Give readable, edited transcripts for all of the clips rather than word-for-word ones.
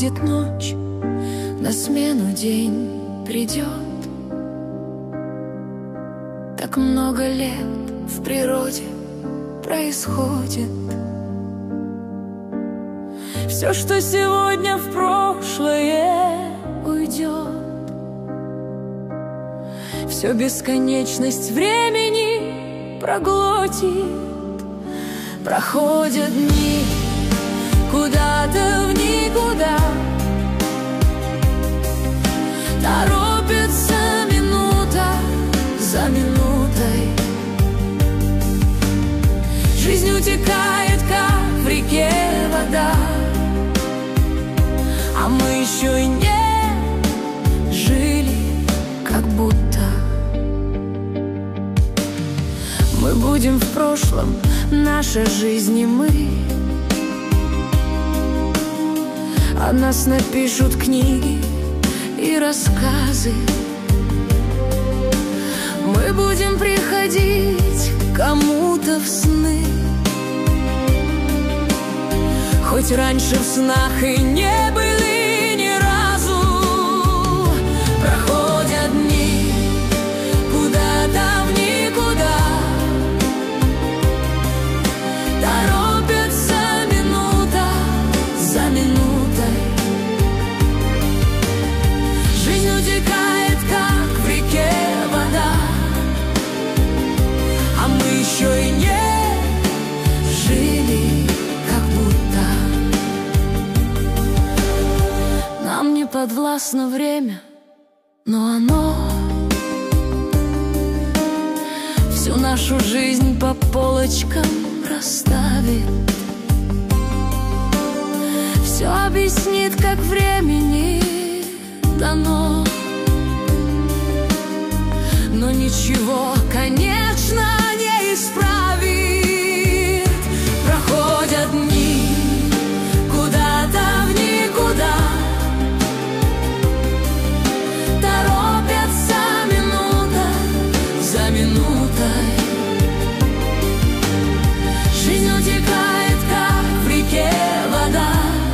Будет ночь, на смену день придет. Так много лет в природе происходит. Все, что сегодня в прошлое уйдет, все бесконечность времени проглотит. Проходят дни куда-то в никуда, торопится минута за минутой. Жизнь утекает, как в реке вода, а мы еще и не жили, как будто. Мы будем в прошлом, наша жизнь и мы. О нас напишут книги и рассказы. Мы будем приходить кому-то в сны, хоть раньше в снах и не были ни разу. Проходят дни куда-то в никуда, торопится минута за минутой. Жизнь утекает, как в реке вода, а мы еще и не жили, как будто. Нам не подвластно время, но оно всю нашу жизнь по полочкам расставит. Все объяснит, как времени дано. Но ничего, конечно, не исправит. Проходят дни куда-то в никуда, торопятся минута за минутой. Жизнь утекает, как в реке вода,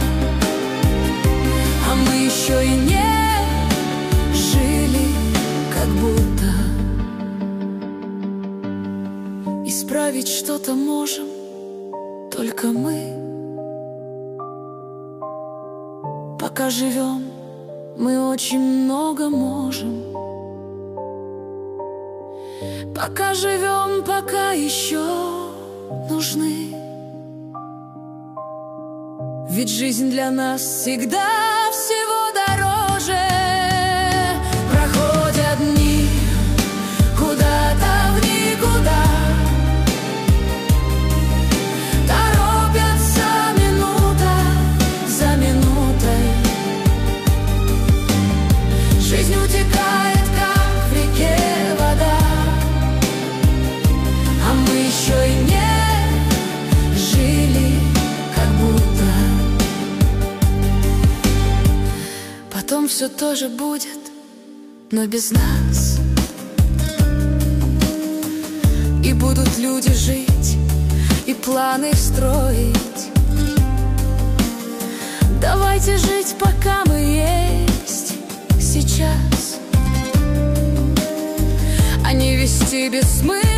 а мы еще и не жили, как будто. Исправить что-то можем только мы. Пока живем, мы очень много можем. Пока живем, пока еще нужны. Ведь жизнь для нас всегда всего дороже. Проходят дни куда-то в никуда, торопятся минута за минутой. Жизнь утекает, как в реке вода, а мы еще и не жили, как будто. Потом все тоже будет, но без нас. И будут люди жить и планы строить. Давайте жить, пока мы есть сейчас, а не вести без смысла